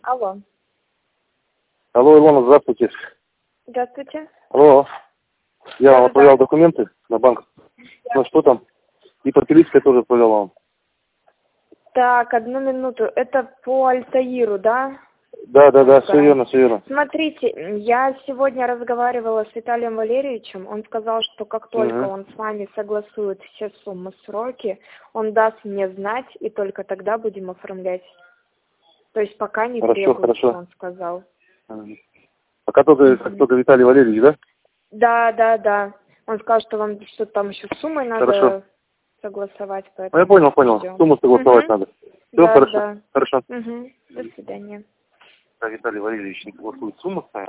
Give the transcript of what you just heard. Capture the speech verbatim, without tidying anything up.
Алло. Алло, Илона, здравствуйте. Здравствуйте. Алло. Я Да, вам да, отправлял да. документы на банк. Да. Ну что там? И по Тбилисской тоже отправлял вам. Так, одну минуту. Это по Альтаиру, да? Да, да, да, все Да. верно, все верно. Смотрите, я сегодня разговаривала с Виталием Валерьевичем. Он сказал, что как только Угу. он с вами согласует все суммы, сроки, он даст мне знать, и только тогда будем оформлять. То есть пока не Хорошо, требуется, хорошо. он сказал. Угу. Пока только, Угу. как только Виталий Валерьевич, да? Да, да, да. Он сказал, что вам что-то там еще с суммой надо Хорошо. согласовать, Ну, я поэтому понял, понял. ждем. Сумму согласовать Угу. надо. Все Да, хорошо. да. Хорошо. Угу. До свидания. Да, Виталий Валерьевич не согласует сумму с нами.